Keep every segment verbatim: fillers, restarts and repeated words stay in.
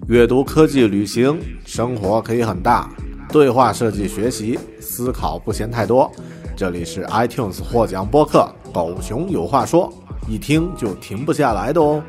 阅读、科技、旅行，生活可以很大。对话设计学习，思考不嫌太多。这里是 iTunes 获奖播客《狗熊有话说》，一听就停不下来的哦。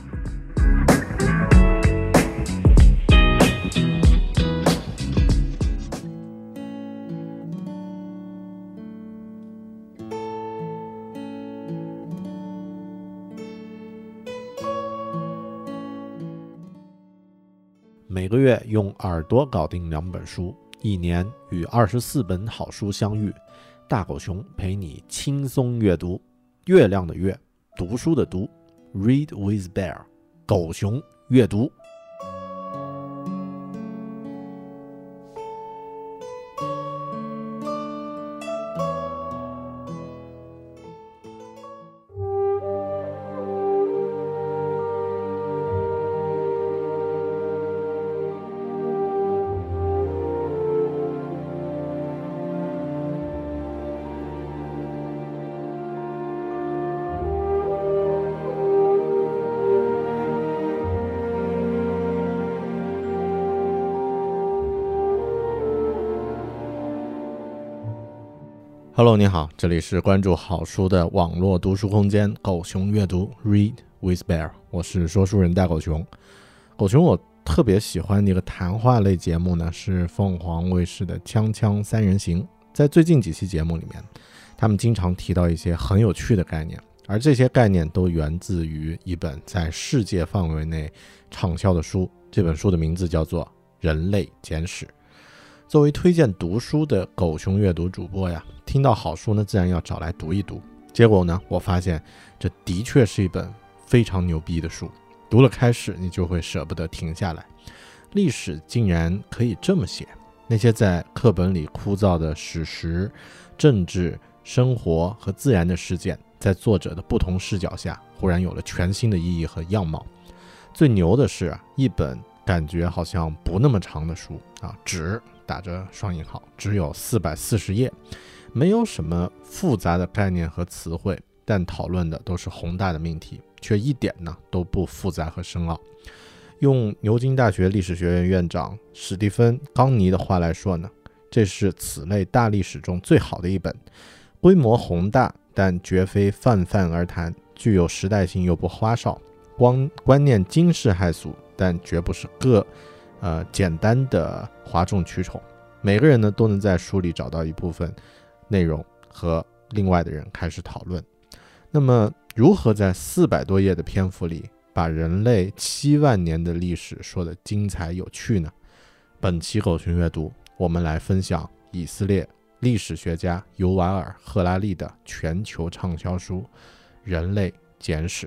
每个月用耳朵搞定两本书，一年与二十四本好书相遇。大狗熊陪你轻松阅读。月亮的月，读书的读 ，Read with Bear， 狗熊阅读。Hello， 你好，这里是关注好书的网络读书空间狗熊阅读 Read with Bear， 我是说书人大狗熊。狗熊我特别喜欢的一个谈话类节目呢，是凤凰卫视的锵锵三人行。在最近几期节目里面，他们经常提到一些很有趣的概念，而这些概念都源自于一本在世界范围内畅销的书，这本书的名字叫做《人类简史》。作为推荐读书的狗熊阅读主播呀，听到好书呢，自然要找来读一读。结果呢，我发现这的确是一本非常牛逼的书，读了开始你就会舍不得停下来。历史竟然可以这么写，那些在课本里枯燥的史实、政治、生活和自然的事件，在作者的不同视角下，忽然有了全新的意义和样貌。最牛的是啊，一本感觉好像不那么长的书啊，只打着双引号，只有四百四十页，没有什么复杂的概念和词汇，但讨论的都是宏大的命题，却一点呢都不复杂和深奥。用牛津大学历史学院院长史蒂芬·冈尼的话来说呢，这是此类大历史中最好的一本，规模宏大，但绝非泛泛而谈，具有时代性又不花哨，光观念惊世骇俗，但绝不是个呃简单的哗众取宠。每个人呢都能在书里找到一部分内容和另外的人开始讨论。那么如何在四百多页的篇幅里把人类七万年的历史说得精彩有趣呢？本期狗熊阅读，我们来分享以色列历史学家尤瓦尔·赫拉利的全球畅销书《人类简史》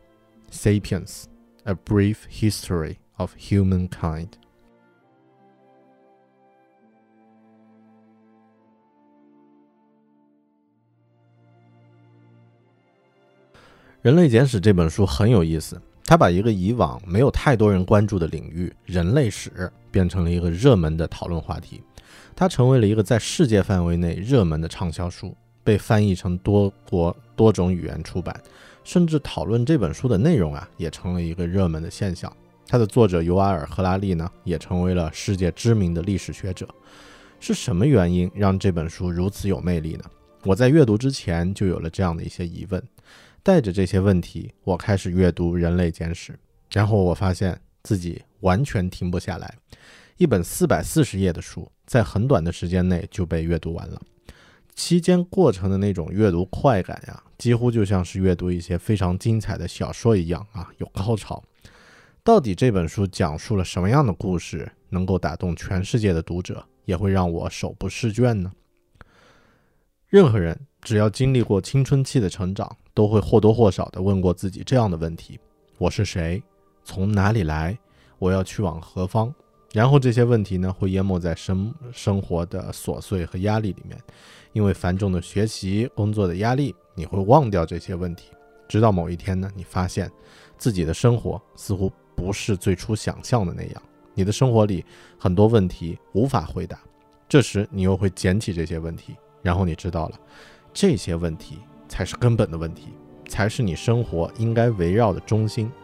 Sapiens, A Brief History of Humankind。人类简史这本书很有意思，它把一个以往没有太多人关注的领域人类史变成了一个热门的讨论话题，它成为了一个在世界范围内热门的畅销书，被翻译成多国多种语言出版，甚至讨论这本书的内容啊，也成了一个热门的现象。它的作者尤瓦尔·赫拉利呢，也成为了世界知名的历史学者。是什么原因让这本书如此有魅力呢？我在阅读之前就有了这样的一些疑问。带着这些问题，我开始阅读《人类简史》，然后我发现自己完全停不下来。一本四百四十页的书，在很短的时间内就被阅读完了。期间过程的那种阅读快感呀，几乎就像是阅读一些非常精彩的小说一样啊，有高潮。到底这本书讲述了什么样的故事，能够打动全世界的读者，也会让我手不释卷呢？任何人只要经历过青春期的成长，都会或多或少地问过自己这样的问题：我是谁？从哪里来？我要去往何方？然后这些问题呢，会淹没在生生活的琐碎和压力里面，因为繁重的学习、工作的压力，你会忘掉这些问题。直到某一天呢，你发现自己的生活似乎不是最初想象的那样，你的生活里很多问题无法回答。这时你又会捡起这些问题，然后你知道了，这些问题才是根本的问题，才是你生活应该围绕的中心。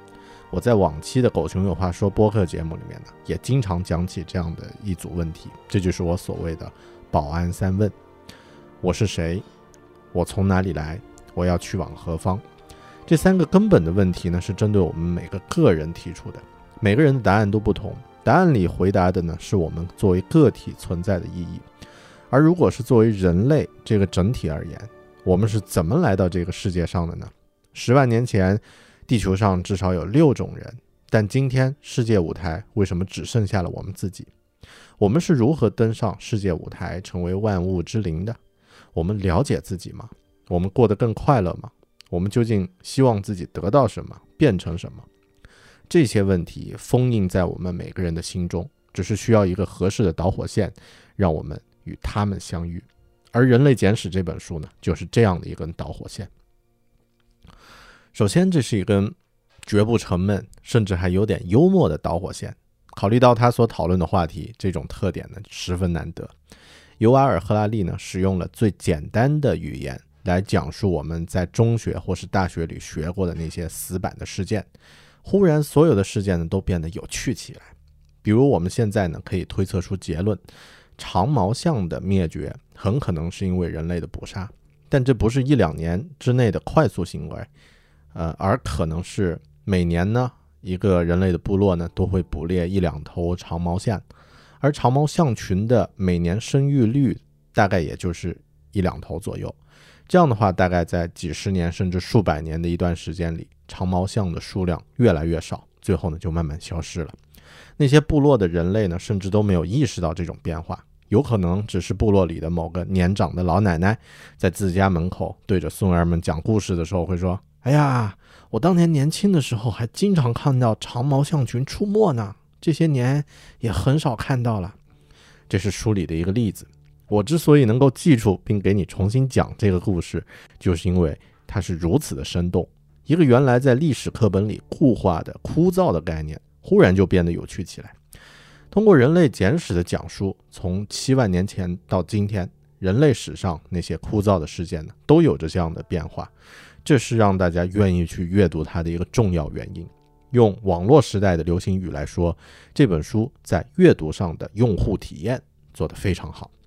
我在往期的狗熊有话说播客节目里面呢，也经常讲起这样的一组问题，这就是我所谓的保安三问：我是谁？我从哪里来？我要去往何方？这三个根本的问题呢，是针对我们每个个人提出的，每个人的答案都不同，答案里回答的呢，是我们作为个体存在的意义。而如果是作为人类这个整体而言，我们是怎么来到这个世界上的呢？十万年前，地球上至少有六种人，但今天世界舞台为什么只剩下了我们自己？我们是如何登上世界舞台，成为万物之灵的？我们了解自己吗？我们过得更快乐吗？我们究竟希望自己得到什么，变成什么？这些问题封印在我们每个人的心中，只是需要一个合适的导火线，让我们与他们相遇。而《人类简史》这本书呢，就是这样的一根导火线。首先，这是一根绝不沉闷，甚至还有点幽默的导火线。考虑到他所讨论的话题，这种特点呢十分难得。尤瓦尔·赫拉利呢，使用了最简单的语言来讲述我们在中学或是大学里学过的那些死板的事件。忽然，所有的事件呢都变得有趣起来。比如，我们现在呢可以推测出结论：长毛象的灭绝很可能是因为人类的捕杀，但这不是一两年之内的快速行为，呃，而可能是每年呢，一个人类的部落呢都会捕猎一两头长毛象，而长毛象群的每年生育率大概也就是一两头左右。这样的话，大概在几十年甚至数百年的一段时间里，长毛象的数量越来越少，最后呢就慢慢消失了。那些部落的人类呢，甚至都没有意识到这种变化，有可能只是部落里的某个年长的老奶奶在自家门口对着孙儿们讲故事的时候会说：哎呀，我当年年轻的时候还经常看到长毛象群出没呢，这些年也很少看到了。这是书里的一个例子。我之所以能够记住并给你重新讲这个故事，就是因为它是如此的生动。一个原来在历史课本里固化的枯燥的概念，忽然就变得有趣起来。通过人类简史的讲述，从七万年前到今天，人类史上那些枯燥的事件呢，都有着这样的变化。这是让大家愿意去阅读它的一个重要原因。用网络时代的流行语来说，这本书在阅读上的用户体验做得非常好。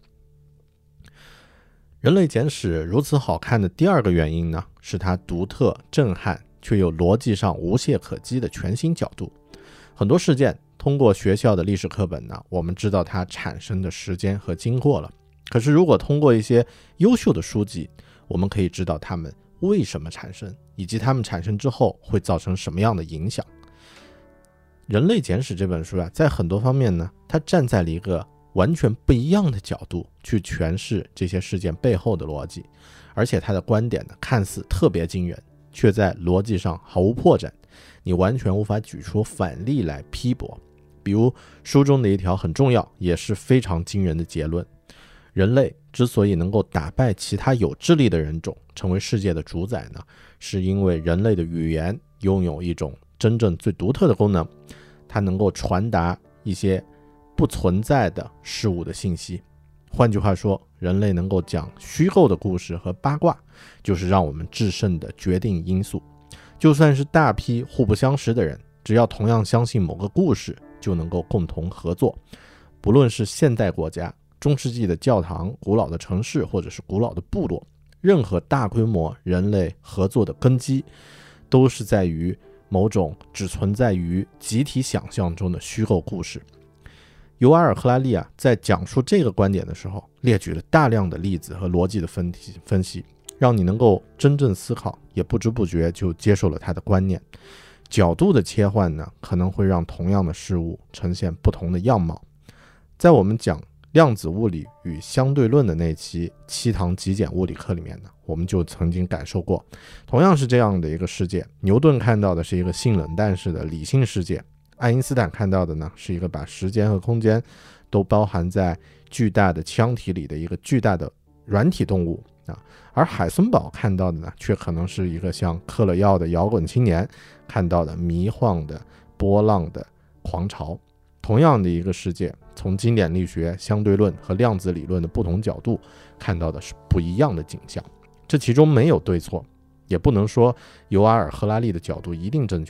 人类简史如此好看的第二个原因呢，是它独特、震撼却又逻辑上无懈可击的全新角度。很多事件通过学校的历史课本呢，我们知道它产生的时间和经过了。可是如果通过一些优秀的书籍，我们可以知道它们为什么产生，以及它们产生之后会造成什么样的影响。人类简史这本书啊，在很多方面呢，它站在了一个完全不一样的角度去诠释这些事件背后的逻辑，而且他的观点呢，看似特别惊人，却在逻辑上毫无破绽，你完全无法举出反例来批驳。比如书中的一条很重要也是非常惊人的结论：人类之所以能够打败其他有智力的人种，成为世界的主宰呢，是因为人类的语言拥有一种真正最独特的功能，它能够传达一些不存在的事物的信息。换句话说，人类能够讲虚构的故事和八卦，就是让我们制胜的决定因素。就算是大批互不相识的人，只要同样相信某个故事，就能够共同合作。不论是现代国家、中世纪的教堂、古老的城市，或者是古老的部落，任何大规模人类合作的根基，都是在于某种只存在于集体想象中的虚构故事。尤瓦尔·赫拉利啊，在讲述这个观点的时候，列举了大量的例子和逻辑的分析，分析让你能够真正思考，也不知不觉就接受了他的观念。角度的切换呢，可能会让同样的事物呈现不同的样貌。在我们讲量子物理与相对论的那期七堂极简物理课里面呢，我们就曾经感受过，同样是这样的一个世界，牛顿看到的是一个性冷淡式的理性世界，爱因斯坦看到的呢，是一个把时间和空间都包含在巨大的腔体里的一个巨大的软体动物啊，而海森堡看到的呢，却可能是一个像嗑了药的摇滚青年看到的迷幻的波浪的狂潮。同样的一个世界，从经典力学、相对论和量子理论的不同角度看到的是不一样的景象。这其中没有对错，也不能说尤瓦尔·赫拉利的角度一定正确，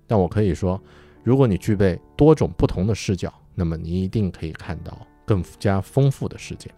但我可以说，如果你具备多种不同的视角，那么你一定可以看到更加丰富的世界。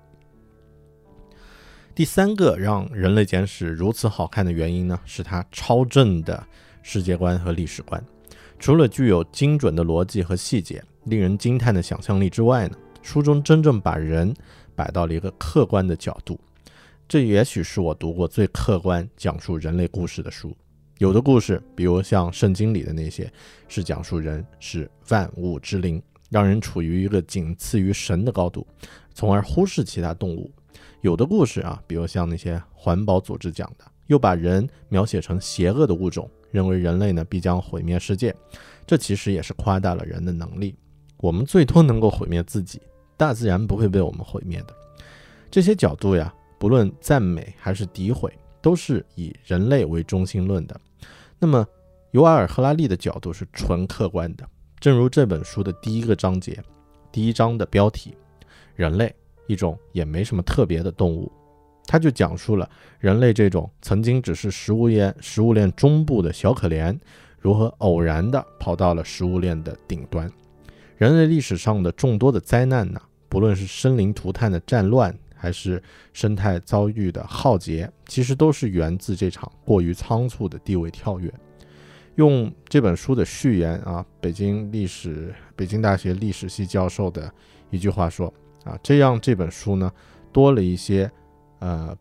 第三个让《人类简史》如此好看的原因呢，是它超正的世界观和历史观。除了具有精准的逻辑和细节，令人惊叹的想象力之外呢，书中真正把人摆到了一个客观的角度。这也许是我读过最客观讲述人类故事的书。有的故事，比如像圣经里的那些，是讲述人是万物之灵，让人处于一个仅次于神的高度，从而忽视其他动物。有的故事啊，比如像那些环保组织讲的，又把人描写成邪恶的物种，认为人类呢必将毁灭世界。这其实也是夸大了人的能力，我们最多能够毁灭自己，大自然不会被我们毁灭的。这些角度呀，不论赞美还是诋毁，都是以人类为中心论的。那么尤瓦尔·赫拉利的角度是纯客观的，正如这本书的第一个章节，第一章的标题，人类，一种也没什么特别的动物。他就讲述了人类这种曾经只是食物链食物链中部的小可怜，如何偶然地跑到了食物链的顶端。人类历史上的众多的灾难呢，不论是生灵涂炭的战乱，还是生态遭遇的浩劫，其实都是源自这场过于仓促的地位跳跃。用这本书的序言啊，北京历史北京大学历史系教授的一句话说啊，这样这本书呢多了一些呃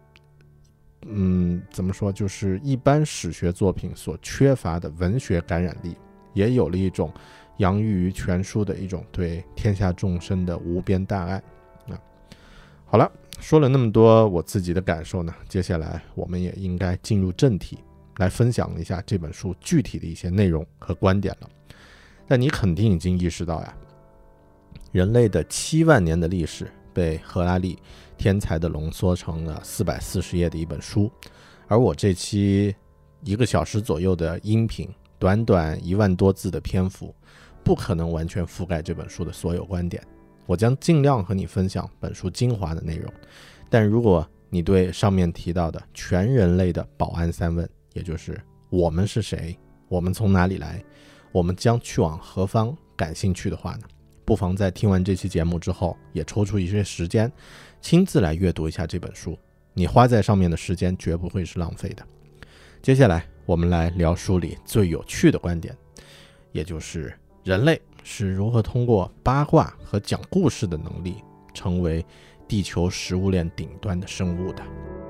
嗯怎么说，就是一般史学作品所缺乏的文学感染力，也有了一种洋溢于全书的一种对天下众生的无边大爱啊。好了，说了那么多我自己的感受呢，接下来我们也应该进入正题，来分享一下这本书具体的一些内容和观点了。但你肯定已经意识到呀，人类的七万年的历史被赫拉利天才的浓缩成了四百四十页的一本书，而我这期一个小时左右的音频，短短一万多字的篇幅，不可能完全覆盖这本书的所有观点。我将尽量和你分享本书精华的内容，但如果你对上面提到的全人类的保安三问，也就是我们是谁，我们从哪里来，我们将去往何方感兴趣的话呢，不妨在听完这期节目之后，也抽出一些时间亲自来阅读一下这本书，你花在上面的时间绝不会是浪费的。接下来我们来聊书里最有趣的观点，也就是人类是如何通过八卦和讲故事的能力成为地球食物链顶端的生物的。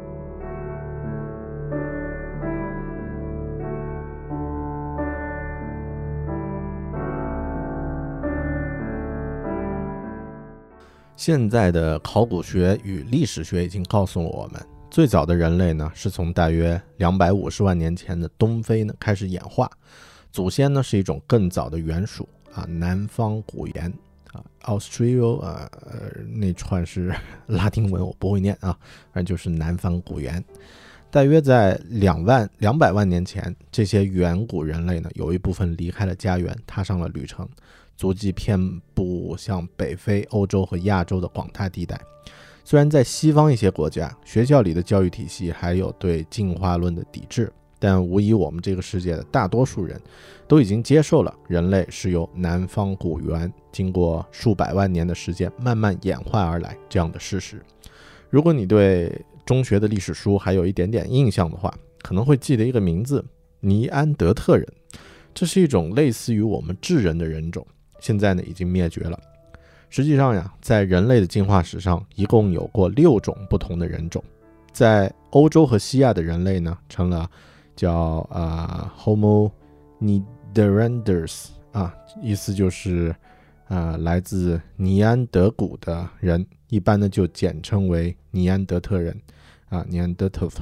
现在的考古学与历史学已经告诉了我们，最早的人类呢，是从大约两百五十万年前的东非呢开始演化，祖先呢是一种更早的原属啊，南方古猿啊 ，Australia 啊、呃，那串是拉丁文我不会念啊，反正就是南方古猿。大约在两万两百万年前，这些远古人类呢，有一部分离开了家园，踏上了旅程，足迹遍布像北非、欧洲和亚洲的广大地带。虽然在西方一些国家，学校里的教育体系还有对进化论的抵制，但无疑我们这个世界的大多数人都已经接受了人类是由南方古猿经过数百万年的时间慢慢演化而来这样的事实。如果你对中学的历史书还有一点点印象的话，可能会记得一个名字，尼安德特人。这是一种类似于我们智人的人种，现在呢已经灭绝了。实际上呀，在人类的进化史上，一共有过六种不同的人种。在欧洲和西亚的人类呢，成了叫呃 Homo neanderthals 啊，意思就是啊、呃、来自尼安德古的人，一般呢就简称为尼安德特人啊 Neanderthals。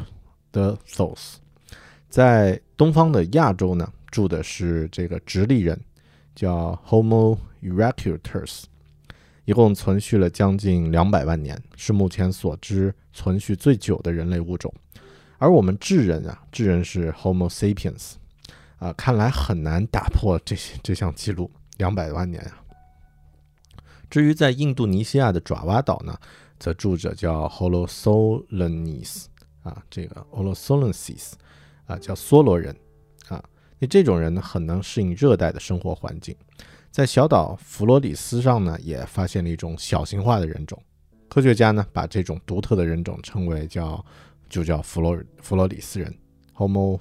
在东方的亚洲呢，住的是这个直立人，叫 Homo erectus， 一共存续了将近两百万年，是目前所知存续最久的人类物种。而我们智人啊，智人是 Homo sapiens 啊，看来很难打破这这项记录，两百万年啊。至于在印度尼西亚的爪哇岛呢，则住着叫 Holosolenses 啊，这个 Holosolenses 啊，叫梭罗人啊。 那这种人呢，很能适应热带的生活环境。在小岛弗罗里斯上呢，也发现了一种小型化的人种。科学家呢，把这种独特的人种称为叫就叫弗罗弗罗里斯人 Homo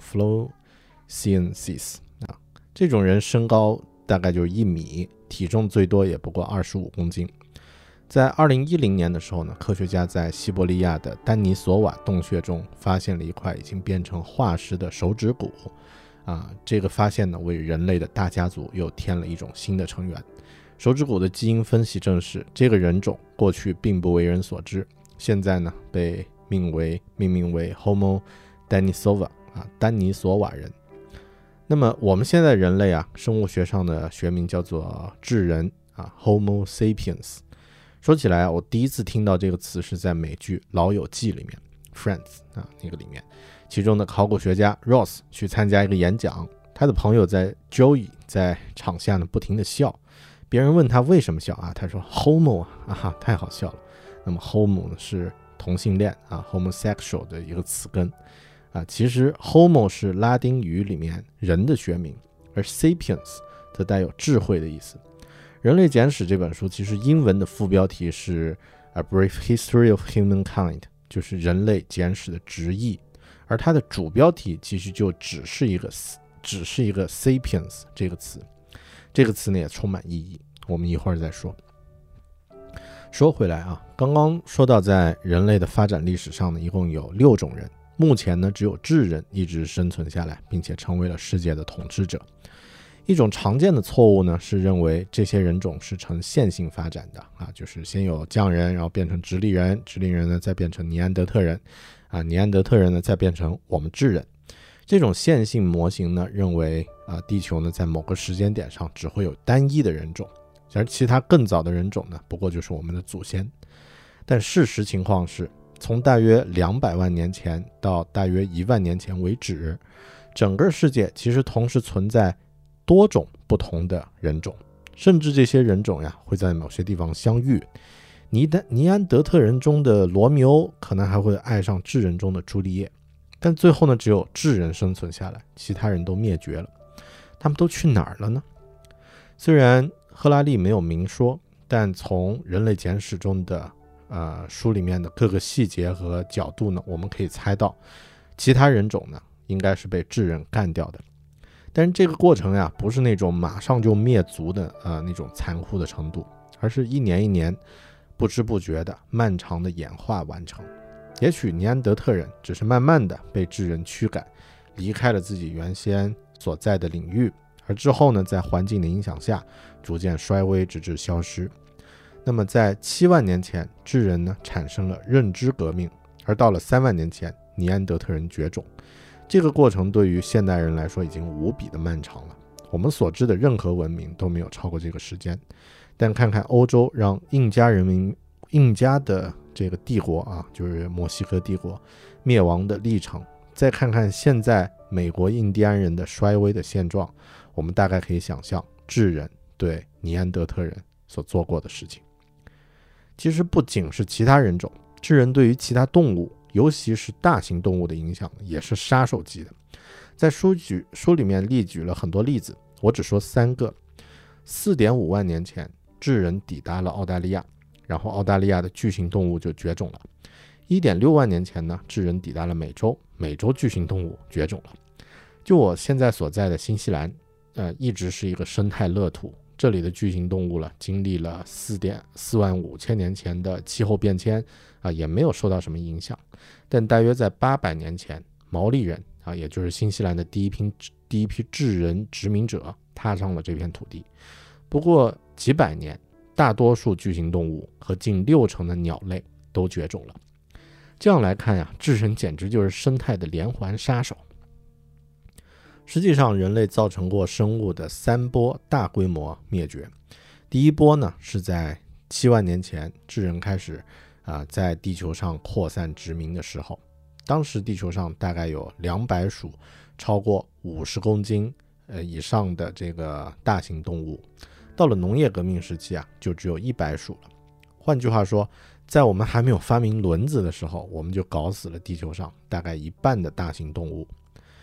floresiensis 啊。这种人身高大概就是一米，体重最多也不过二十五公斤。在二零一零年的时候呢，科学家在西伯利亚的丹尼索瓦洞穴中发现了一块已经变成化石的手指骨啊，这个发现呢，为人类的大家族又添了一种新的成员。手指骨的基因分析证实，这个人种过去并不为人所知，现在呢被命为命名为 Homo Denisova 啊，丹尼索瓦人。那么我们现在人类啊，生物学上的学名叫做智人啊 ，Homo sapiens。说起来啊，我第一次听到这个词是在美剧《老友记》里面 ，Friends 啊那个里面，其中的考古学家 Ross 去参加一个演讲，他的朋友在 Joey 在场下呢不停地笑，别人问他为什么笑啊，他说 Homo 啊，啊太好笑了。那么 Homo 呢是同性恋啊 homosexual 的一个词根啊，其实 Homo 是拉丁语里面人的学名，而 Sapiens 则带有智慧的意思。人类简史这本书其实英文的副标题是 A Brief History of Humankind， 就是人类简史的直译，而它的主标题其实就只是一个只是一个 Sapiens 这个词，这个词呢也充满意义，我们一会儿再说。说回来啊，刚刚说到在人类的发展历史上呢，一共有六种人，目前呢只有智人一直生存下来，并且成为了世界的统治者。一种常见的错误呢，是认为这些人种是呈线性发展的啊，就是先有匠人，然后变成直立人，直立人呢再变成尼安德特人，啊，尼安德特人呢再变成我们智人。这种线性模型呢，认为啊，地球呢在某个时间点上只会有单一的人种，而其他更早的人种呢，不过就是我们的祖先。但事实情况是，从大约两百万年前到大约一万年前为止，整个世界其实同时存在多种不同的人种，甚至这些人种呀会在某些地方相遇。尼丹尼安德特人中的罗密欧可能还会爱上智人中的朱丽叶，但最后呢，只有智人生存下来，其他人都灭绝了。他们都去哪儿了呢？虽然赫拉利没有明说，但从人类简史中的呃书里面的各个细节和角度呢，我们可以猜到，其他人种呢应该是被智人干掉的。但是这个过程呀，不是那种马上就灭族的呃那种残酷的程度，而是一年一年不知不觉的漫长的演化完成。也许尼安德特人只是慢慢的被智人驱赶，离开了自己原先所在的领域，而之后呢，在环境的影响下逐渐衰微，直至消失。那么在七万年前，智人呢产生了认知革命，而到了三万年前，尼安德特人绝种。这个过程对于现代人来说已经无比的漫长了，我们所知的任何文明都没有超过这个时间。但看看欧洲让印加人民印加的这个帝国啊，就是墨西哥帝国灭亡的历程，再看看现在美国印第安人的衰微的现状，我们大概可以想象智人对尼安德特人所做过的事情。其实不仅是其他人种，智人对于其他动物，尤其是大型动物的影响也是杀手级的。在书举书里面列举了很多例子，我只说三个。四点五万年前，智人抵达了澳大利亚，然后澳大利亚的巨型动物就绝种了。一点六万年前呢，智人抵达了美洲，美洲巨型动物绝种了。就我现在所在的新西兰，呃，一直是一个生态乐土，这里的巨型动物了，经历了四点四万五千年前的气候变迁啊、呃，也没有受到什么影响。但大约在八百年前，毛利人啊，也就是新西兰的第一批第一批智人殖民者踏上了这片土地。不过几百年，大多数巨型动物和近六成的鸟类都绝种了。这样来看呀，智人简直就是生态的连环杀手。实际上，人类造成过生物的三波大规模灭绝。第一波呢，是在七万年前，智人开始啊、呃，在地球上扩散殖民的时候。当时地球上大概有两百属超过五十公斤呃以上的这个大型动物。到了农业革命时期啊，就只有一百属了。换句话说，在我们还没有发明轮子的时候，我们就搞死了地球上大概一半的大型动物。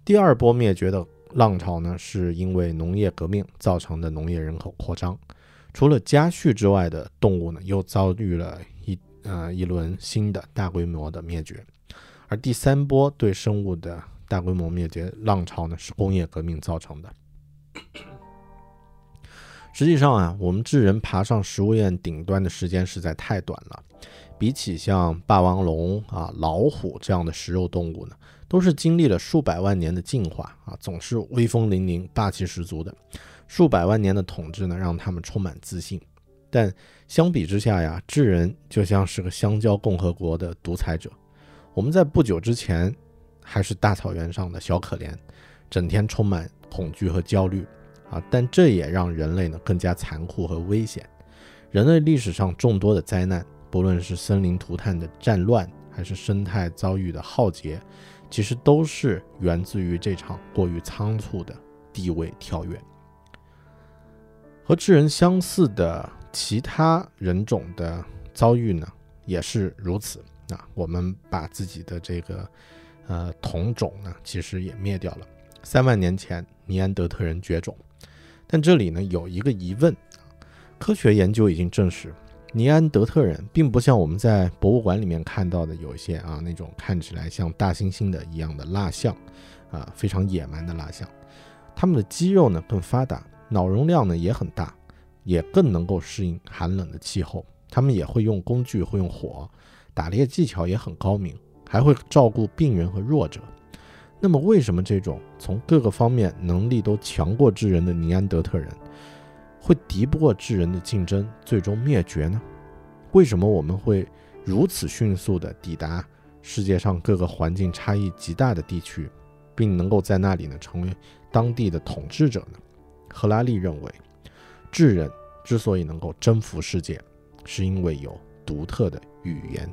第二波灭绝的浪潮呢，是因为农业革命造成的农业人口扩张。除了家畜之外的动物呢，又遭遇了一呃一轮新的大规模的灭绝。而第三波对生物的大规模灭绝浪潮呢，是工业革命造成的。实际上啊，我们智人爬上食物链顶端的时间实在太短了。比起像霸王龙啊、老虎这样的食肉动物呢，都是经历了数百万年的进化啊，总是威风凛凛、霸气十足的。数百万年的统治呢，让他们充满自信。但相比之下呀，智人就像是个香蕉共和国的独裁者。我们在不久之前还是大草原上的小可怜，整天充满恐惧和焦虑啊，但这也让人类呢更加残酷和危险。人类历史上众多的灾难，不论是森林涂炭的战乱，还是生态遭遇的浩劫，其实都是源自于这场过于仓促的地位跳跃。和智人相似的其他人种的遭遇呢，也是如此。啊，我们把自己的这个呃同种呢，其实也灭掉了。三万年前，尼安德特人绝种，但这里呢有一个疑问，科学研究已经证实，尼安德特人并不像我们在博物馆里面看到的有一些啊那种看起来像大猩猩的一样的蜡像啊，非常野蛮的蜡像。他们的肌肉呢更发达，脑容量呢也很大，也更能够适应寒冷的气候。他们也会用工具，会用火，打猎技巧也很高明，还会照顾病人和弱者。那么为什么这种从各个方面能力都强过智人的尼安德特人会敌不过智人的竞争，最终灭绝呢？为什么我们会如此迅速地抵达世界上各个环境差异极大的地区，并能够在那里呢成为当地的统治者呢？赫拉利认为，智人之所以能够征服世界，是因为有独特的语言。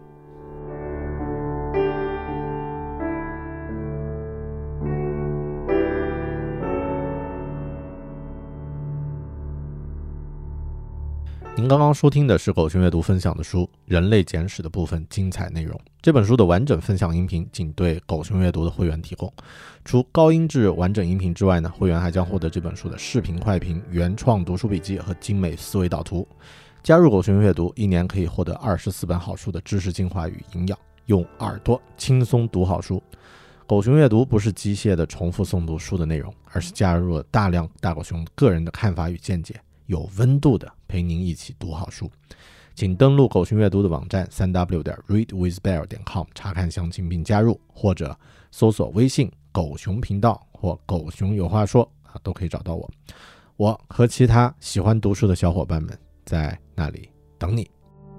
您刚刚收听的是狗熊阅读分享的书《人类简史》的部分精彩内容。这本书的完整分享音频仅对狗熊阅读的会员提供。除高音质完整音频之外呢，会员还将获得这本书的视频快评、原创读书笔记和精美思维导图。加入狗熊阅读，一年可以获得二十四本好书的知识精华与营养，用耳朵轻松读好书。狗熊阅读不是机械的重复诵读书的内容，而是加入了大量大狗熊个人的看法与见解，有温度的陪您一起读好书。请登录狗熊阅读的网站 三 w 点 read with bear 点 com 查看详情并加入，或者搜索微信狗熊频道或狗熊有话说啊，都可以找到我。我和其他喜欢读书的小伙伴们在那里等你。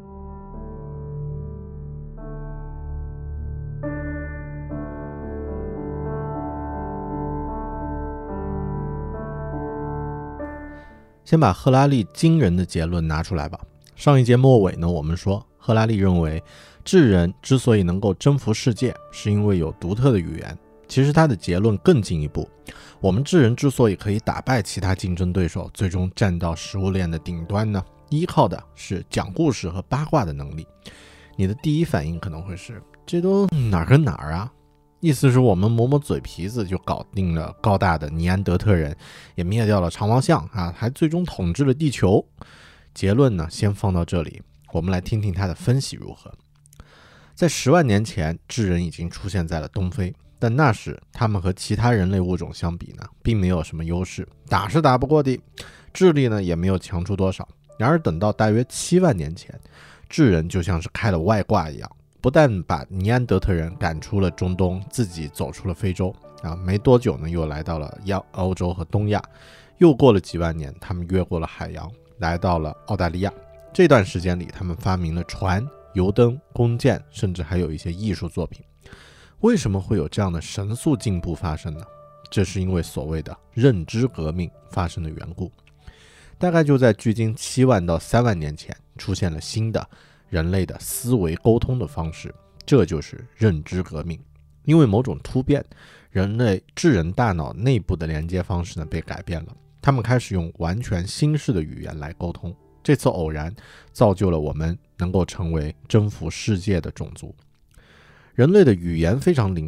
先把赫拉利惊人的结论拿出来吧。上一节末尾呢，我们说赫拉利认为智人之所以能够征服世界，是因为有独特的语言。其实他的结论更进一步，我们智人之所以可以打败其他竞争对手，最终站到食物链的顶端呢，依靠的是讲故事和八卦的能力。你的第一反应可能会是，这都哪儿跟哪儿啊？意思是我们磨磨嘴皮子就搞定了高大的尼安德特人，也灭掉了长毛象啊，还最终统治了地球。结论呢，先放到这里，我们来听听他的分析如何。在十万年前，智人已经出现在了东非，但那时他们和其他人类物种相比呢，并没有什么优势，打是打不过的，智力呢也没有强出多少。然而等到大约七万年前，智人就像是开了外挂一样，不但把尼安德特人赶出了中东，自己走出了非洲啊，没多久呢，又来到了欧洲和东亚。又过了几万年，他们越过了海洋，来到了澳大利亚。这段时间里，他们发明了船、油灯、弓箭，甚至还有一些艺术作品。为什么会有这样的神速进步发生呢？这是因为所谓的认知革命发生的缘故。大概就在距今七万到三万年前，出现了新的人类的思维沟通的方式，这就是认知革命。因为某种突变，人类智人大脑内部的连接方式呢被改变了，他们开始用完全新式的语言来沟通。这次偶然造就了我们能够成为征服世界的种族。人类的语言非常灵活，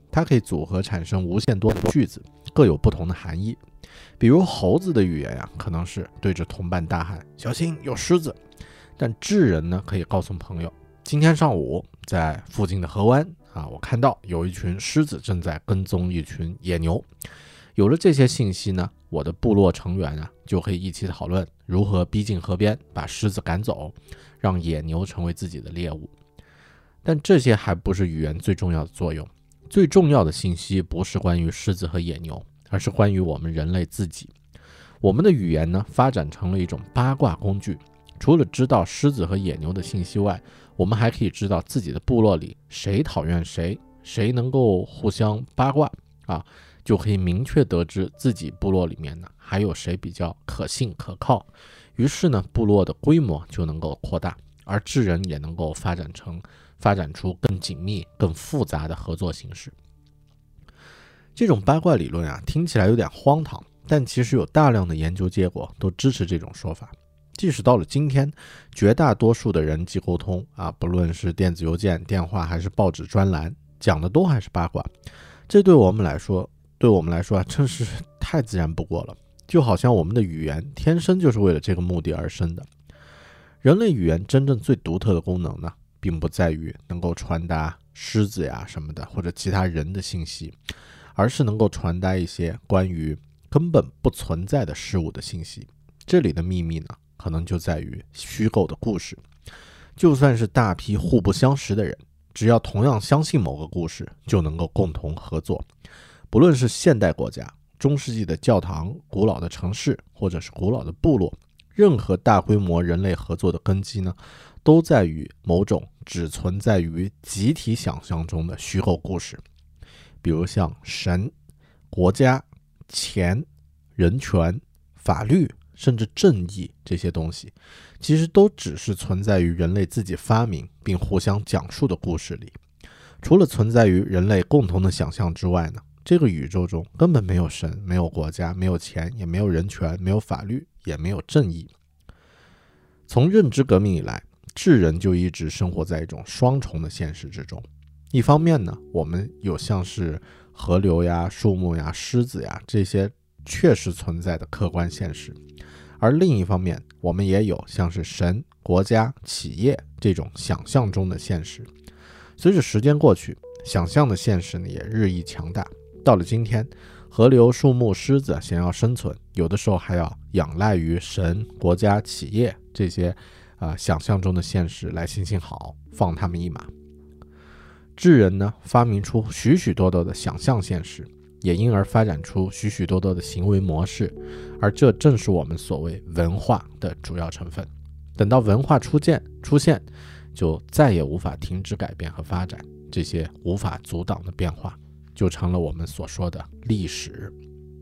它可以组合产生无限多的句子，各有不同的含义。比如猴子的语言呀、啊，可能是对着同伴大喊小心有狮子，但智人呢可以告诉朋友，今天上午在附近的河湾啊，我看到有一群狮子正在跟踪一群野牛。有了这些信息呢，我的部落成员啊就可以一起讨论如何逼近河边，把狮子赶走，让野牛成为自己的猎物。但这些还不是语言最重要的作用，最重要的信息不是关于狮子和野牛，而是关于我们人类自己。我们的语言呢，发展成了一种八卦工具，除了知道狮子和野牛的信息外，我们还可以知道自己的部落里谁讨厌谁，谁能够互相八卦啊，就可以明确得知自己部落里面呢还有谁比较可信可靠。于是呢，部落的规模就能够扩大，而智人也能够发展成发展出更紧密、更复杂的合作形式。这种八卦理论啊，听起来有点荒唐，但其实有大量的研究结果都支持这种说法。即使到了今天，绝大多数的人际沟通啊，不论是电子邮件、电话还是报纸专栏，讲的都还是八卦。这对我们来说，对我们来说啊，真是太自然不过了。就好像我们的语言天生就是为了这个目的而生的。人类语言真正最独特的功能呢，并不在于能够传达狮子呀什么的，或者其他人的信息，而是能够传达一些关于根本不存在的事物的信息。这里的秘密呢，可能就在于虚构的故事。就算是大批互不相识的人，只要同样相信某个故事，就能够共同合作。不论是现代国家、中世纪的教堂、古老的城市，或者是古老的部落，任何大规模人类合作的根基呢，都在于某种只存在于集体想象中的虚构故事。比如像神、国家、钱、人权、法律，甚至正义这些东西，其实都只是存在于人类自己发明并互相讲述的故事里。除了存在于人类共同的想象之外呢，这个宇宙中根本没有神，没有国家，没有钱，也没有人权，没有法律，也没有正义。从认知革命以来，智人就一直生活在一种双重的现实之中。一方面呢，我们有像是河流呀、树木呀、狮子呀这些确实存在的客观现实，而另一方面，我们也有像是神、国家、企业这种想象中的现实。随着时间过去，想象的现实呢也日益强大。到了今天，河流、树木、狮子想要生存，有的时候还要仰赖于神、国家、企业这些啊、呃、想象中的现实来行行好，放他们一马。智人呢，发明出许许多多的想象现实，也因而发展出许许多多的行为模式，而这正是我们所谓文化的主要成分。等到文化出现，出现，就再也无法停止改变和发展，这些无法阻挡的变化，就成了我们所说的历史。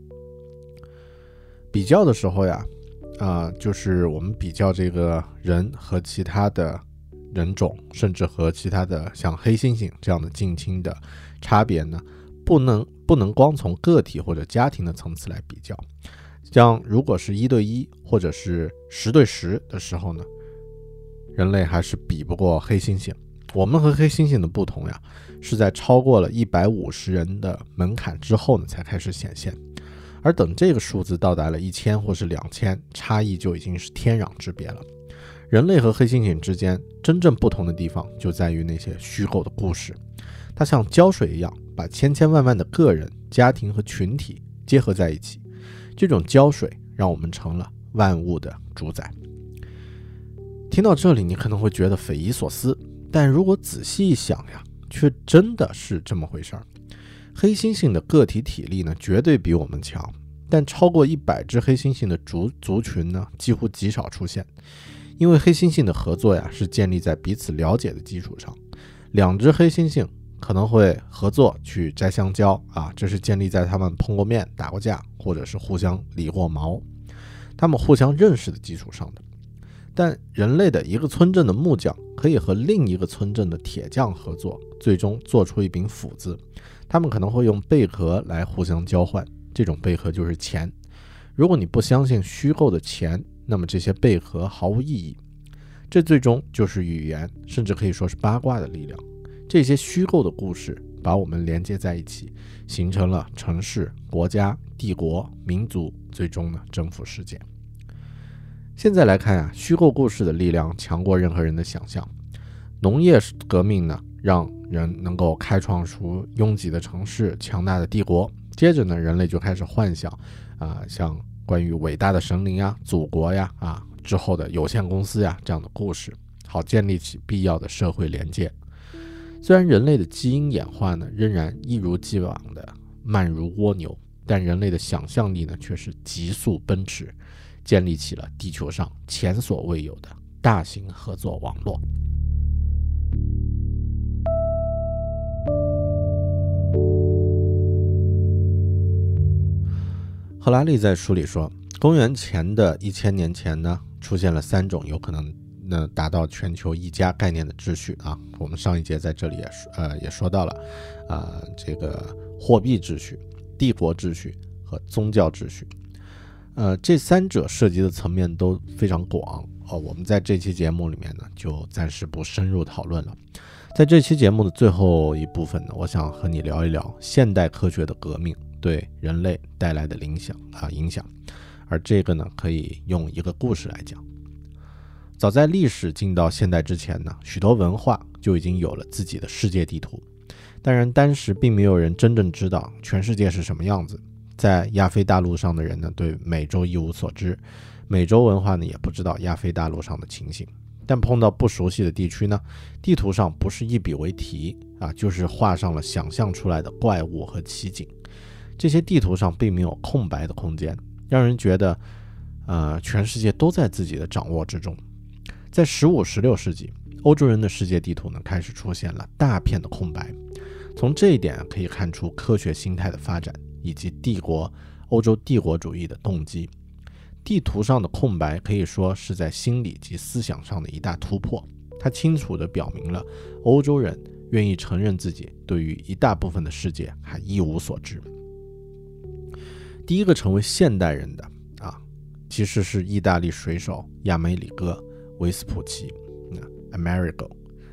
比较的时候呀，啊、呃，就是我们比较这个人和其他的人种，甚至和其他的像黑猩猩这样的近亲的差别呢，不能不能光从个体或者家庭的层次来比较。像如果是一对一或者是十对十的时候呢，人类还是比不过黑猩猩。我们和黑猩猩的不同呀，是在超过了一百五十人的门槛之后呢，才开始显现。而等这个数字到达了一千或是两千，差异就已经是天壤之别了。人类和黑猩猩之间真正不同的地方就在于那些虚构的故事，它像胶水一样，把千千万万的个人、家庭和群体结合在一起。这种胶水让我们成了万物的主宰。听到这里，你可能会觉得匪夷所思，但如果仔细一想呀，却真的是这么回事儿。黑猩猩的个体体力呢，绝对比我们强，但超过一百只黑猩猩的族族群呢，几乎极少出现。因为黑猩猩的合作呀，是建立在彼此了解的基础上。两只黑猩猩可能会合作去摘香蕉啊，这是建立在他们碰过面、打过架，或者是互相理过毛，他们互相认识的基础上的。但人类的一个村镇的木匠可以和另一个村镇的铁匠合作，最终做出一柄斧子。他们可能会用贝壳来互相交换，这种贝壳就是钱。如果你不相信虚构的钱，那么这些贝壳毫无意义。这最终就是语言，甚至可以说是八卦的力量。这些虚构的故事把我们连接在一起，形成了城市、国家、帝国、民族，最终呢征服世界。现在来看啊，虚构故事的力量强过任何人的想象。农业革命呢，让人能够开创出拥挤的城市、强大的帝国。接着呢，人类就开始幻想啊、呃，像关于伟大的神灵呀、祖国呀、啊之后的有限公司呀这样的故事，好建立起必要的社会连接。虽然人类的基因演化呢，仍然一如既往的慢如蜗牛，但人类的想象力呢，却是急速奔驰，建立起了地球上前所未有的大型合作网络。赫拉利在书里说，公元前的一千年前呢，出现了三种有可能呢达到全球一家概念的秩序啊。我们上一节在这里也说呃也说到了，啊、呃、这个货币秩序、帝国秩序和宗教秩序。呃，这三者涉及的层面都非常广哦。我们在这期节目里面呢，就暂时不深入讨论了。在这期节目的最后一部分呢，我想和你聊一聊现代科学的革命对人类带来的影响啊影响。而这个呢，可以用一个故事来讲。早在历史进到现代之前呢，许多文化就已经有了自己的世界地图。当然，当时并没有人真正知道全世界是什么样子。在亚非大陆上的人呢，对美洲一无所知；美洲文化呢，也不知道亚非大陆上的情形。但碰到不熟悉的地区呢，地图上不是一笔为题啊，就是画上了想象出来的怪物和奇景。这些地图上并没有空白的空间，让人觉得呃，全世界都在自己的掌握之中。在十五、十六世纪，欧洲人的世界地图呢，开始出现了大片的空白。从这一点可以看出科学心态的发展，以及帝国欧洲帝国主义的动机。地图上的空白可以说是在心理及思想上的一大突破，它清楚地表明了欧洲人愿意承认自己对于一大部分的世界还一无所知。第一个成为现代人的啊，其实是意大利水手亚梅里哥维斯普奇 Amerigo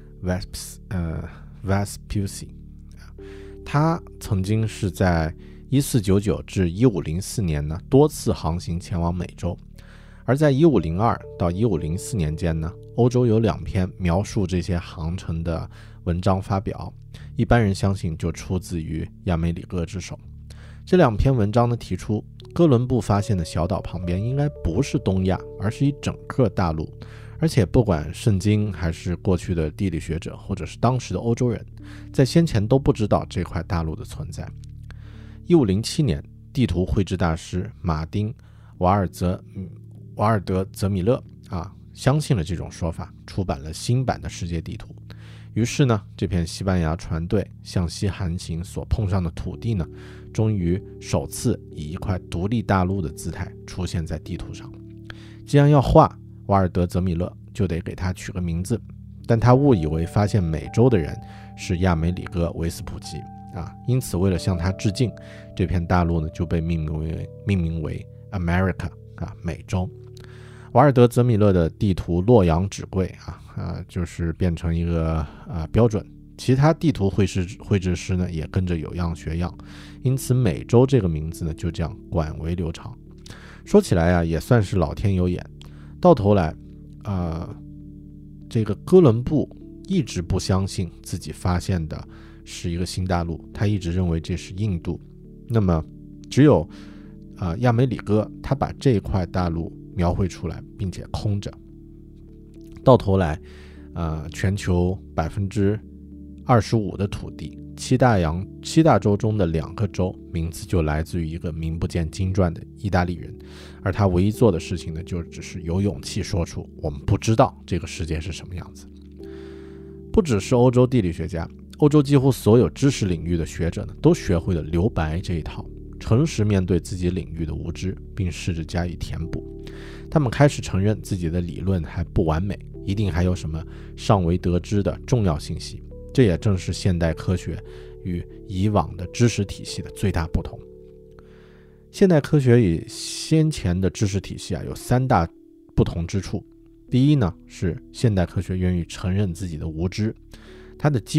Vesp, 呃 Vespucci。 他曾经是在一四九九至一五零四年呢，多次航行前往美洲。而在一五零二到一五零四年间呢，欧洲有两篇描述这些航程的文章发表，一般人相信就出自于亚梅里哥之手。这两篇文章呢，提出哥伦布发现的小岛旁边应该不是东亚，而是一整个大陆。而且不管圣经还是过去的地理学者，或者是当时的欧洲人，在先前都不知道这块大陆的存在。一五零七年，地图绘制大师马丁瓦尔泽瓦尔德泽米勒啊，相信了这种说法，出版了新版的世界地图。于是呢，这片西班牙船队向西航行所碰上的土地呢，终于首次以一块独立大陆的姿态出现在地图上。既然要画，瓦尔德泽米勒就得给他取个名字，但他误以为发现美洲的人是亚梅里哥维斯普奇啊，因此为了向他致敬，这片大陆呢就被命名为命名为 America 啊，美洲。瓦尔德泽米勒的地图洛阳纸贵啊啊，就是变成一个啊标准。其他地图绘师绘制师呢也跟着有样学样，因此美洲这个名字呢就这样广为流传。说起来啊，也算是老天有眼。到头来，呃，这个哥伦布一直不相信自己发现的是一个新大陆，他一直认为这是印度。那么，只有啊、呃、亚梅里哥他把这块大陆描绘出来，并且空着。到头来，呃，全球百分之二十五的土地，七大洋七大洲中的两个洲，名字就来自于一个名不见经传的意大利人。而他唯一做的事情呢，就只是有勇气说出我们不知道这个世界是什么样子。不只是欧洲地理学家，欧洲几乎所有知识领域的学者呢，都学会了留白这一套，诚实面对自己领域的无知，并试着加以填补。他们开始承认自己的理论还不完美，一定还有什么尚未得知的重要信息。这也正是现代科学与以往的知识体系的最大不同。现代科学与先前的知识体系啊，有三大不同之处。第一呢，是现代科学愿意承认自己的无知，它的基础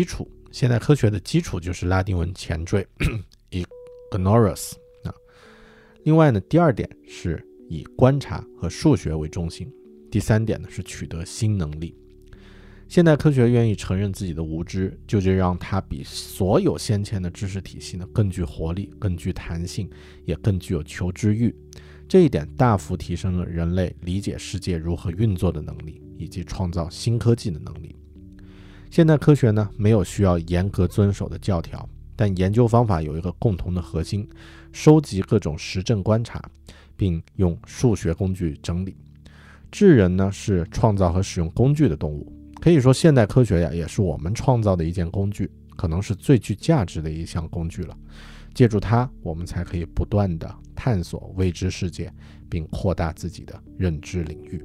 现代科学的基础就是拉丁文前缀ignorus。另外呢，第二点是以观察和数学为中心，第三点呢是取得新能力。现代科学愿意承认自己的无知，就这让它比所有先前的知识体系呢更具活力、更具弹性，也更具有求知欲。这一点大幅提升了人类理解世界如何运作的能力，以及创造新科技的能力。现代科学呢没有需要严格遵守的教条，但研究方法有一个共同的核心：收集各种实证观察，并用数学工具整理。智人呢是创造和使用工具的动物，可以说现代科学呀也是我们创造的一件工具，可能是最具价值的一项工具了。借助它，我们才可以不断地探索未知世界，并扩大自己的认知领域。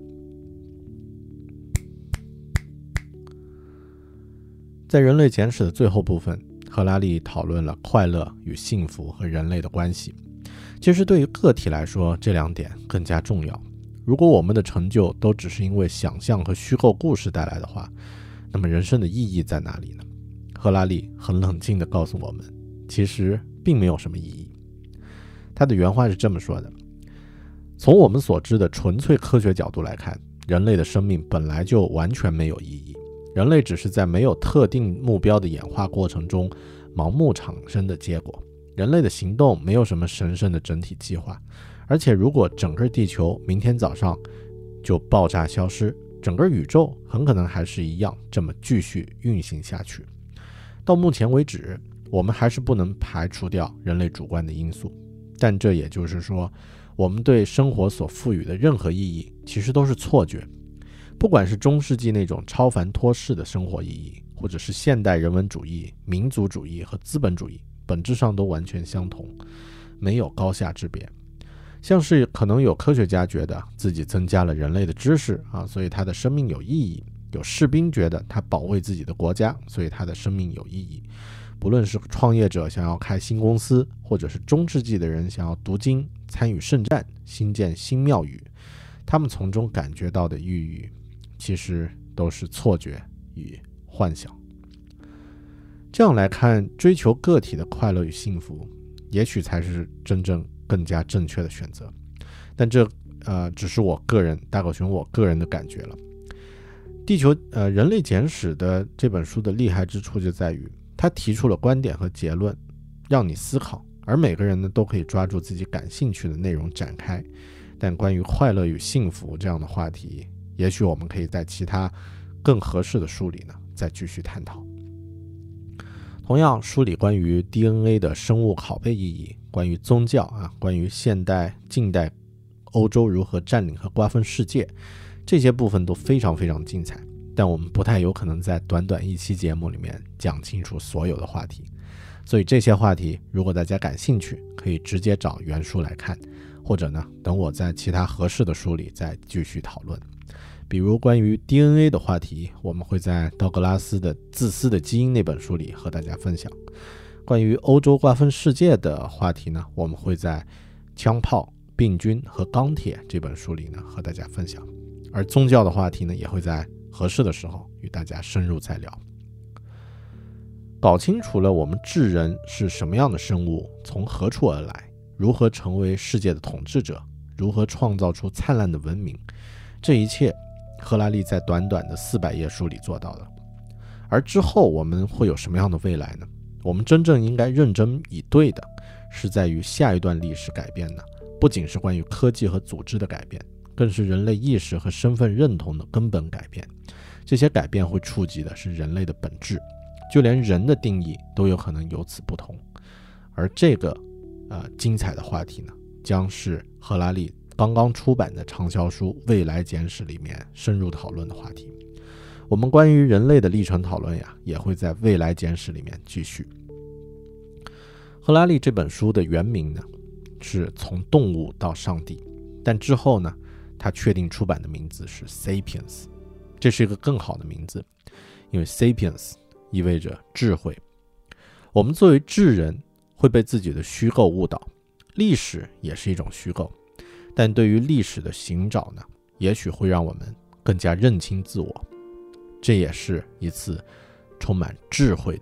在人类简史的最后部分，赫拉利讨论了快乐与幸福和人类的关系。其实对于个体来说，这两点更加重要。如果我们的成就都只是因为想象和虚构故事带来的话，那么人生的意义在哪里呢？赫拉利很冷静地告诉我们，其实并没有什么意义。他的原话是这么说的：从我们所知的纯粹科学角度来看，人类的生命本来就完全没有意义。人类只是在没有特定目标的演化过程中盲目产生的结果。人类的行动没有什么神圣的整体计划，而且如果整个地球明天早上就爆炸消失，整个宇宙很可能还是一样这么继续运行下去。到目前为止，我们还是不能排除掉人类主观的因素，但这也就是说，我们对生活所赋予的任何意义其实都是错觉。不管是中世纪那种超凡脱世的生活意义，或者是现代人文主义、民族主义和资本主义，本质上都完全相同，没有高下之别。像是可能有科学家觉得自己增加了人类的知识啊，所以他的生命有意义；有士兵觉得他保卫自己的国家，所以他的生命有意义。不论是创业者想要开新公司，或者是中世纪的人想要读经、参与圣战、兴建新庙宇，他们从中感觉到的意义其实都是错觉与幻想。这样来看，追求个体的快乐与幸福，也许才是真正更加正确的选择。但这呃只是我个人大狗熊我个人的感觉了。地球呃人类简史的这本书的厉害之处就在于，他提出了观点和结论，让你思考，而每个人呢都可以抓住自己感兴趣的内容展开。但关于快乐与幸福这样的话题，也许我们可以在其他更合适的书里呢再继续探讨。同样，书里关于 D N A 的生物拷贝意义，关于宗教啊，关于现代近代欧洲如何占领和瓜分世界，这些部分都非常非常精彩，但我们不太有可能在短短一期节目里面讲清楚所有的话题。所以这些话题如果大家感兴趣，可以直接找原书来看，或者呢等我在其他合适的书里再继续讨论。比如关于 D N A 的话题，我们会在道格拉斯的《自私的基因》那本书里和大家分享。关于欧洲瓜分世界的话题呢，我们会在《枪炮、病菌和钢铁》这本书里呢和大家分享。而宗教的话题呢，也会在合适的时候与大家深入再聊。搞清楚了我们智人是什么样的生物，从何处而来，如何成为世界的统治者，如何创造出灿烂的文明，这一切赫拉利在短短的四百页书里做到了。而之后我们会有什么样的未来呢？我们真正应该认真以对的是在于下一段历史改变呢，不仅是关于科技和组织的改变，更是人类意识和身份认同的根本改变。这些改变会触及的是人类的本质，就连人的定义都有可能由此不同。而这个呃精彩的话题呢，将是赫拉利刚刚出版的畅销书《未来简史》里面深入讨论的话题。我们关于人类的历程讨论呀，也会在《未来简史》里面继续。赫拉利这本书的原名呢，是从动物到上帝，但之后呢，他确定出版的名字是 Sapiens， 这是一个更好的名字，因为 Sapiens 意味着智慧。我们作为智人会被自己的虚构误导，历史也是一种虚构，但对于历史的寻找呢，也许会让我们更加认清自我，这也是一次充满智慧的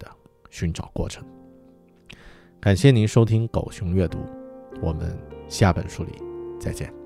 寻找过程。感谢您收听狗熊阅读，我们下本书里再见。